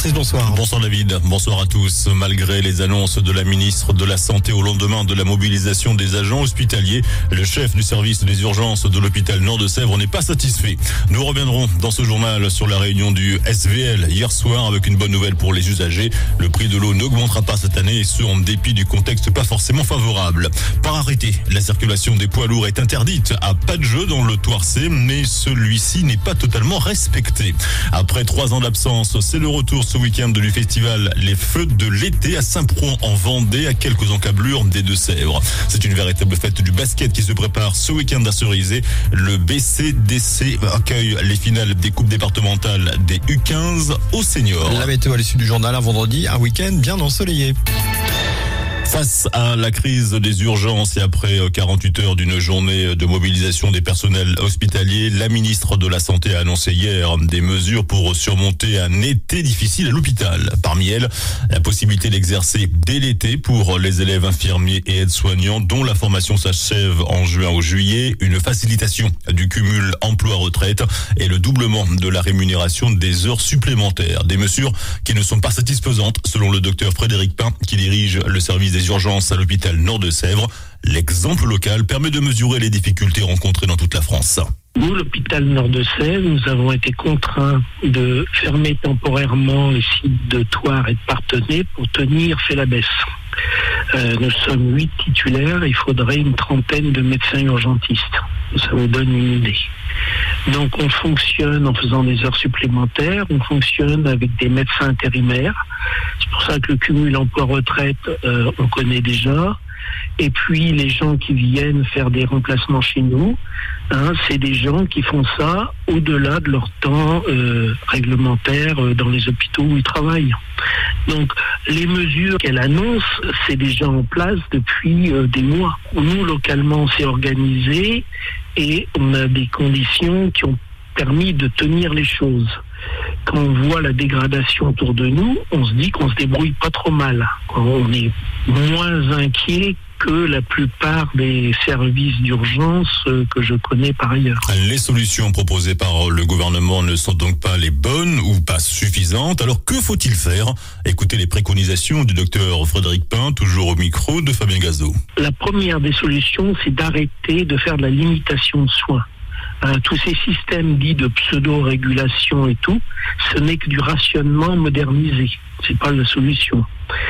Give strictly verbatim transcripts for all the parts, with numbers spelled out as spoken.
Patrice, bonsoir. Bonsoir David, bonsoir à tous. Malgré les annonces de la ministre de la Santé au lendemain de la mobilisation des agents hospitaliers, le chef du service des urgences de l'hôpital Nord-de-Sèvres n'est pas satisfait. Nous reviendrons dans ce journal sur la réunion du S V L hier soir avec une bonne nouvelle pour les usagers. Le prix de l'eau n'augmentera pas cette année et ce en dépit du contexte pas forcément favorable. Par arrêté, la circulation des poids lourds est interdite à pas de jeu dans le Thouarçais, mais celui-ci n'est pas totalement respecté. Après trois ans d'absence, c'est le retour ce week-end du festival Les Feux de l'été à Saint-Prouen en Vendée, à quelques encablures des Deux-Sèvres. C'est une véritable fête du basket qui se prépare ce week-end à Cerisay. Le B C D C accueille les finales des coupes départementales des U quinze aux seniors. La météo à l'issue du journal, un vendredi, un week-end bien ensoleillé. Face à la crise des urgences et après quarante-huit heures d'une journée de mobilisation des personnels hospitaliers, la ministre de la Santé a annoncé hier des mesures pour surmonter un été difficile à l'hôpital. Parmi elles, la possibilité d'exercer dès l'été pour les élèves infirmiers et aides-soignants dont la formation s'achève en juin ou juillet, une facilitation du cumul emploi-retraite et le doublement de la rémunération des heures supplémentaires. Des mesures qui ne sont pas satisfaisantes selon le docteur Frédéric Pain qui dirige le service des urgences à l'hôpital Nord-de-Sèvres. L'exemple local permet de mesurer les difficultés rencontrées dans toute la France. Nous, l'hôpital Nord-de-Sèvres, nous avons été contraints de fermer temporairement les sites de Thouars et de Parthenay pour tenir fait la baisse. Euh, nous sommes huit titulaires, il faudrait une trentaine de médecins urgentistes. Ça vous donne une idée. Donc on fonctionne en faisant des heures supplémentaires, on fonctionne avec des médecins intérimaires. C'est pour ça que le cumul emploi-retraite, euh, on connaît déjà. Et puis les gens qui viennent faire des remplacements chez nous, hein, c'est des gens qui font ça au-delà de leur temps euh, réglementaire euh, dans les hôpitaux où ils travaillent. Donc les mesures qu'elle annonce, c'est déjà en place depuis euh, des mois. Nous, localement, on s'est organisé et on a des conditions qui ont permis de tenir les choses. Quand on voit la dégradation autour de nous, on se dit qu'on se débrouille pas trop mal. On est moins inquiet que la plupart des services d'urgence que je connais par ailleurs. Les solutions proposées par le gouvernement ne sont donc pas les bonnes ou pas suffisantes. Alors que faut-il faire ? Écoutez les préconisations du docteur Frédéric Pain, toujours au micro de Fabien Gazot. La première des solutions, c'est d'arrêter de faire de la limitation de soins. Euh, tous ces systèmes dits de pseudo-régulation et tout, ce n'est que du rationnement modernisé. C'est pas la solution.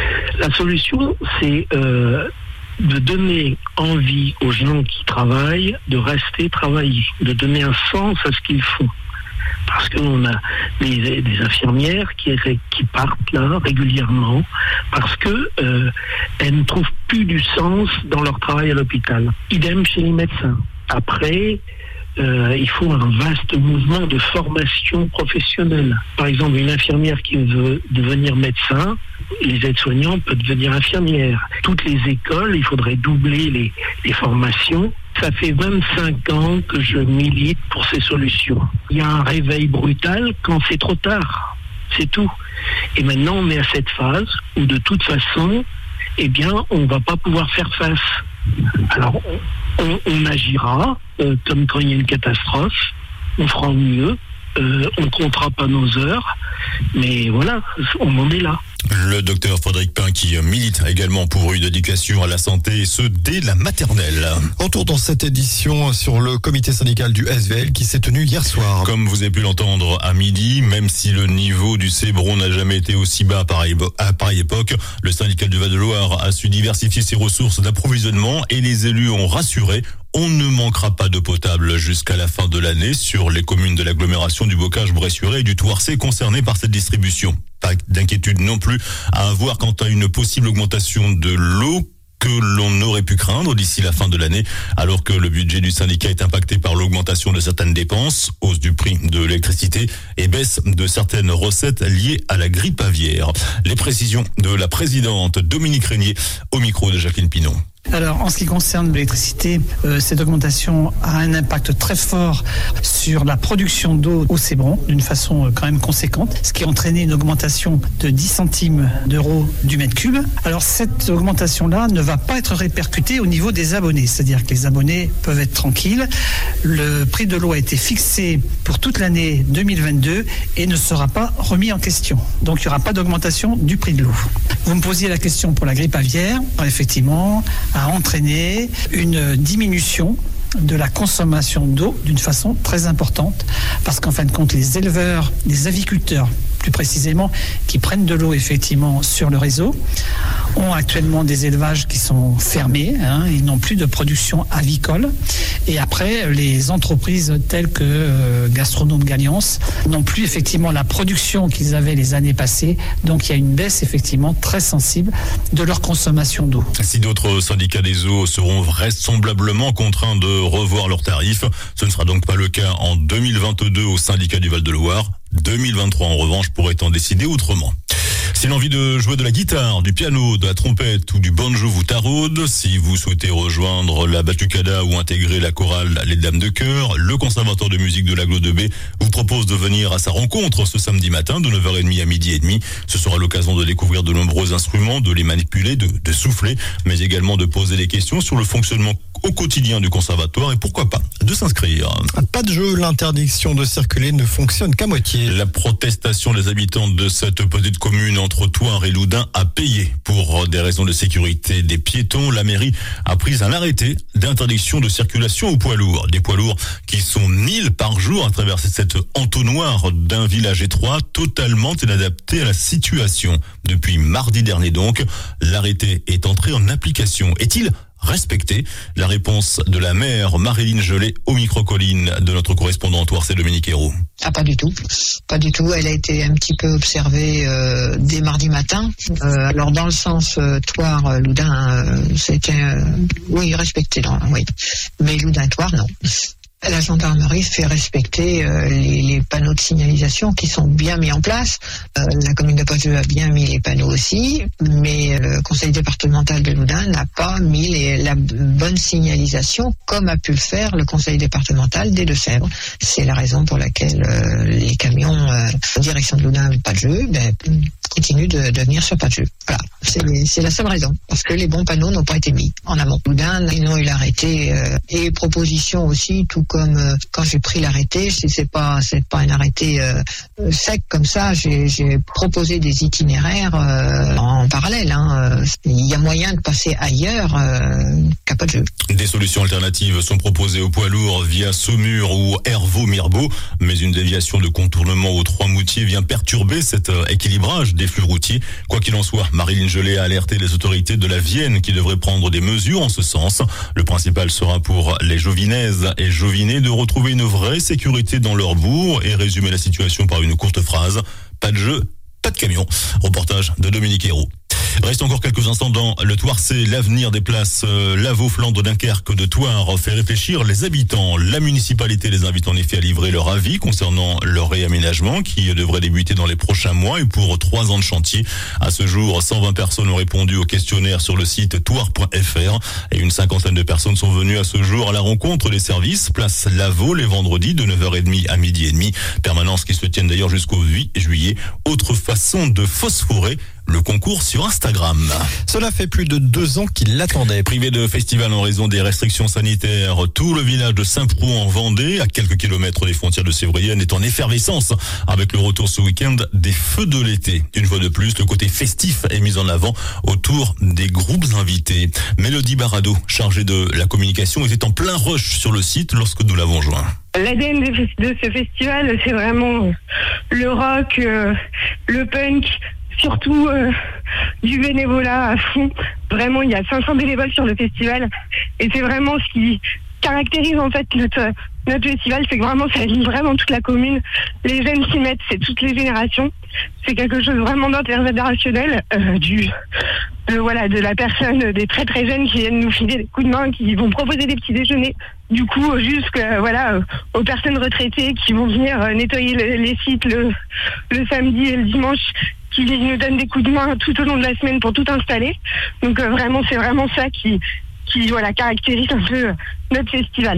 La solution, c'est euh, de donner envie aux gens qui travaillent de rester travailler, de donner un sens à ce qu'ils font. Parce qu'on a des, des infirmières qui, qui partent là régulièrement parce que euh, elles ne trouvent plus du sens dans leur travail à l'hôpital. Idem chez les médecins. Après, Euh, il faut un vaste mouvement de formation professionnelle. Par exemple, une infirmière qui veut devenir médecin, les aides-soignants peuvent devenir infirmières. Toutes les écoles, il faudrait doubler les, les formations. Ça fait vingt-cinq ans que je milite pour ces solutions. Il y a un réveil brutal quand c'est trop tard. C'est tout. Et maintenant, on est à cette phase où, de toute façon, eh bien, on ne va pas pouvoir faire face. Alors, on, on, on agira euh, comme quand il y a une catastrophe, on fera au mieux, euh, on ne comptera pas nos heures, mais voilà, on en est là. Le docteur Frédéric Pain qui milite également pour une éducation à la santé, et ce dès la maternelle. Retour dans cette édition sur le comité syndical du S V L qui s'est tenu hier soir. Comme vous avez pu l'entendre à midi, même si le niveau du Cébron n'a jamais été aussi bas à pareille époque, le syndicat du Val-de-Loire a su diversifier ses ressources d'approvisionnement et les élus ont rassuré. On ne manquera pas d'eau potable jusqu'à la fin de l'année sur les communes de l'agglomération du Bocage-Bressuire et du Thouarçais concernées par cette distribution. Pas d'inquiétude non plus à avoir quant à une possible augmentation de l'eau que l'on aurait pu craindre d'ici la fin de l'année, alors que le budget du syndicat est impacté par l'augmentation de certaines dépenses, hausse du prix de l'électricité et baisse de certaines recettes liées à la grippe aviaire. Les précisions de la présidente Dominique Régnier au micro de Jacqueline Pinon. Alors, en ce qui concerne l'électricité, euh, cette augmentation a un impact très fort sur la production d'eau au Cébron, d'une façon euh, quand même conséquente, ce qui a entraîné une augmentation de dix centimes d'euros du mètre cube. Alors, cette augmentation-là ne va pas être répercutée au niveau des abonnés, c'est-à-dire que les abonnés peuvent être tranquilles. Le prix de l'eau a été fixé pour toute l'année deux mille vingt-deux et ne sera pas remis en question. Donc, il n'y aura pas d'augmentation du prix de l'eau. Vous me posiez la question pour la grippe aviaire. Effectivement, a entraîné une diminution de la consommation d'eau d'une façon très importante, parce qu'en fin de compte, les éleveurs, les aviculteurs, plus précisément, qui prennent de l'eau effectivement sur le réseau, ont actuellement des élevages qui sont fermés, hein, ils n'ont plus de production avicole. Et après, les entreprises telles que euh, Gastronome Galliance n'ont plus effectivement la production qu'ils avaient les années passées. Donc il y a une baisse effectivement très sensible de leur consommation d'eau. Si d'autres syndicats des eaux seront vraisemblablement contraints de revoir leurs tarifs, ce ne sera donc pas le cas en deux mille vingt-deux au syndicat du Val-de-Loire. deux mille vingt-trois en revanche pourrait en décider autrement. Si l'envie de jouer de la guitare, du piano, de la trompette ou du banjo vous taraude, si vous souhaitez rejoindre la batucada ou intégrer la chorale Les Dames de Cœur, le Conservatoire de musique de l'Aglo de B vous propose de venir à sa rencontre ce samedi matin de neuf heures trente à midi et demi. Ce sera l'occasion de découvrir de nombreux instruments, de les manipuler, de, de souffler, mais également de poser des questions sur le fonctionnement au quotidien du conservatoire et pourquoi pas de s'inscrire. Pas de jeu, l'interdiction de circuler ne fonctionne qu'à moitié. La protestation des habitants de cette petite commune entre Thouars et Loudun a payé. Pour des raisons de sécurité des piétons, la mairie a pris un arrêté d'interdiction de circulation aux poids lourds. Des poids lourds qui sont mille par jour à traverser cette entonnoir d'un village étroit totalement inadapté à la situation. Depuis mardi dernier donc, l'arrêté est entré en application. Est-il respecté? La réponse de la maire Marilyn Gelé au micro-colline de notre correspondant Thouars, c'est Dominique Hérault. Ah, pas du tout. Pas du tout. Elle a été un petit peu observée euh, dès mardi matin. Euh, alors, dans le sens euh, Thouars-Loudun, euh, c'était, euh, oui, respecté, non, oui. Mais Loudun-Thouars, non. La gendarmerie fait respecter euh, les, les panneaux de signalisation qui sont bien mis en place. Euh, la commune de Poiteveux a bien mis les panneaux aussi, mais le conseil départemental de Loudun n'a pas mis les, la bonne signalisation comme a pu le faire le conseil départemental des Deux-Sèvres. C'est la raison pour laquelle euh, les camions euh, en direction de Loudun, pas de jeu, ben, continuent de, de venir sur pas de jeu. Voilà, c'est, c'est la seule raison, parce que les bons panneaux n'ont pas été mis en amont. Loudun, ils ont eu l'arrêté euh, et propositions aussi, tout comme euh, quand j'ai pris l'arrêté, c'est, c'est pas c'est pas un arrêté euh, sec comme ça. J'ai, j'ai proposé des itinéraires euh, en parallèle. Hein. Il y a moyen de passer ailleurs euh, qu'à pas de jeu. Des solutions alternatives sont proposées aux poids lourds via Saumur ou Hervaux-Mirbeau, mais une déviation de contournement aux Trois-Moutiers vient perturber cet euh, équilibrage des flux routiers. Quoi qu'il en soit, Marilyn Gelé a alerté les autorités de la Vienne qui devraient prendre des mesures en ce sens. Le principal sera pour les Jovinaises et Jovinais de retrouver une vraie sécurité dans leur bourg et résumer la situation par une courte phrase. Pas de jeu, pas de camion. Reportage de Dominique Hérault. Reste encore quelques instants dans le Thouars, c'est l'avenir des places euh, Lavaux, Flandre, Dunkerque de Thouars fait réfléchir les habitants. La municipalité les invite en effet à livrer leur avis concernant leur réaménagement qui devrait débuter dans les prochains mois et pour trois ans de chantier. À ce jour, cent vingt personnes ont répondu au questionnaire sur le site thouars point f r et une cinquantaine de personnes sont venues à ce jour à la rencontre des services. Place Lavaux les vendredis de neuf heures trente à midi et demi. Permanence qui se tiennent d'ailleurs jusqu'au huit juillet. Autre façon de phosphorer le concours sur Instagram. Cela fait plus de deux ans qu'il l'attendait. Privé de festival en raison des restrictions sanitaires, tout le village de Saint-Prou en Vendée, à quelques kilomètres des frontières de Sévrienne, est en effervescence avec le retour ce week-end des feux de l'été. Une fois de plus, le côté festif est mis en avant autour des groupes invités. Mélodie Barado, chargée de la communication, était en plein rush sur le site lorsque nous l'avons joint. L'A D N de ce festival, c'est vraiment le rock, euh, le punk, surtout euh, du bénévolat à fond. Vraiment, il y a cinq cents bénévoles sur le festival et c'est vraiment ce qui caractérise en fait notre, notre festival, c'est que vraiment ça lie vraiment toute la commune. Les jeunes s'y mettent, c'est toutes les générations. C'est quelque chose vraiment d'intergénérationnel, euh, du de, voilà, de la personne, des très très jeunes qui viennent nous filer des coups de main, qui vont proposer des petits déjeuners. Du coup, jusqu'à voilà, aux personnes retraitées qui vont venir nettoyer le, les sites le, le samedi et le dimanche, qui nous donnent des coups de main tout au long de la semaine pour tout installer. Donc euh, vraiment, c'est vraiment ça qui qui voilà, caractérise un peu notre festival.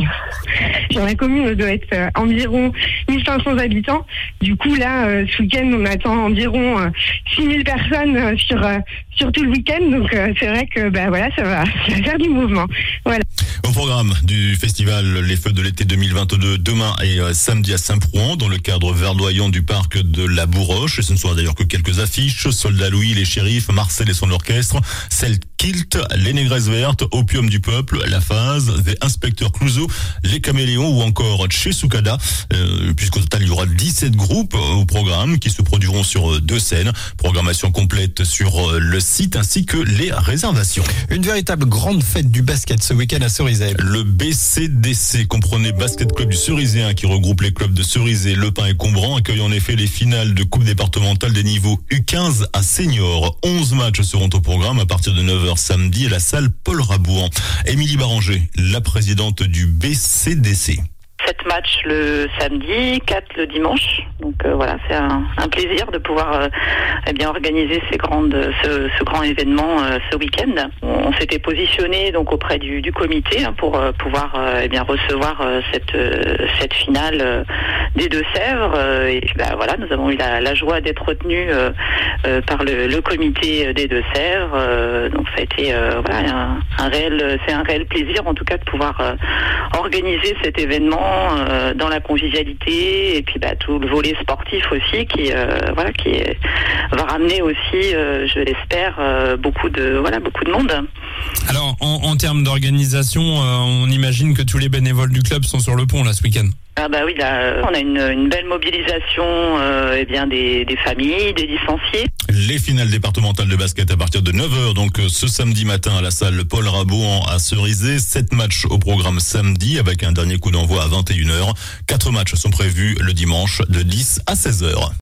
Sur la commune, on doit être euh, environ mille cinq cents habitants. Du coup, là, euh, ce week-end, on attend environ euh, six mille personnes euh, sur, euh, sur tout le week-end. Donc, euh, c'est vrai que bah, voilà, ça va, ça va faire du mouvement. Voilà. Au programme du festival Les Feux de l'été deux mille vingt-deux, demain et euh, samedi à Saint-Prouan, dans le cadre verdoyant du parc de la Bourroche. Et ce ne sera d'ailleurs que quelques affiches. Soldat Louis, les shérifs, Marcel et son orchestre, Celt Kilt, les Négresses Vertes, Opium du Peuple, La Phase, des Inspecteurs Clouseau, les Caméléons ou encore Chez Soukada. Euh, puisqu'au total, il y aura dix-sept groupes au programme qui se produiront sur deux scènes. Programmation complète sur le site ainsi que les réservations. Une véritable grande fête du basket ce week-end à Cerizay. Le B C D C comprenait Basket Club du Cerizay qui regroupe les clubs de Cerizay, Le Pin et Combran, accueille en effet les finales de Coupe départementale des niveaux U quinze à senior. onze matchs seront au programme à partir de neuf heures samedi à la salle Paul Rabouan. Émilie Baranger, la présidente du B C D C. Sept matchs le samedi, quatre le dimanche. Donc euh, voilà, c'est un, un plaisir de pouvoir euh, eh bien organiser ces grandes, ce, ce grand événement euh, ce week-end. On, on s'était positionné donc auprès du, du comité hein, pour euh, pouvoir euh, eh bien recevoir euh, cette euh, cette finale euh, des Deux-Sèvres. Euh, et puis, bah, voilà, nous avons eu la, la joie d'être retenus euh, euh, par le, le comité des Deux-Sèvres. Euh, donc ça a été euh, voilà un, un réel, c'est un réel plaisir en tout cas de pouvoir euh, organiser cet événement euh, dans la convivialité et puis bah, tout le volet sportif aussi qui euh, voilà qui est, va ramener aussi euh, je l'espère euh, beaucoup de voilà beaucoup de monde. Alors en, en termes d'organisation, euh, on imagine que tous les bénévoles du club sont sur le pont là ce week-end. Ah bah oui, là, on a une, une belle mobilisation euh, eh bien des, des familles, des licenciés. Les finales départementales de basket à partir de neuf heures, donc ce samedi matin à la salle Paul Rabouan à Cerizay. Sept matchs au programme samedi avec un dernier coup d'envoi à vingt et une heures. Quatre matchs sont prévus le dimanche de dix à seize heures.